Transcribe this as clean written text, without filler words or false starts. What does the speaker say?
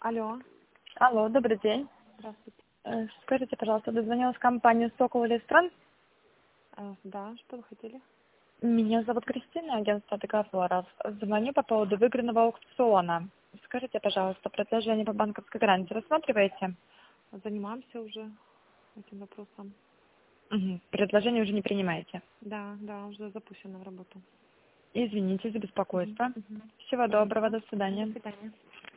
Алло, Алло, добрый день. здравствуйте. Скажите, пожалуйста, дозвонилась компания «Сокол Электрон». Да, что вы хотели? Меня зовут Кристина, агентство договоров. Звоню по поводу выигранного аукциона. Скажите, пожалуйста, предложение по банковской гарантии рассматриваете? Занимаемся уже этим вопросом. Предложение уже не принимаете. Да, да, уже запущено в работу. Извините за Мгм, беспокойство. мгм. Всего доброго, Пожалуйста. до До свидания. свидания.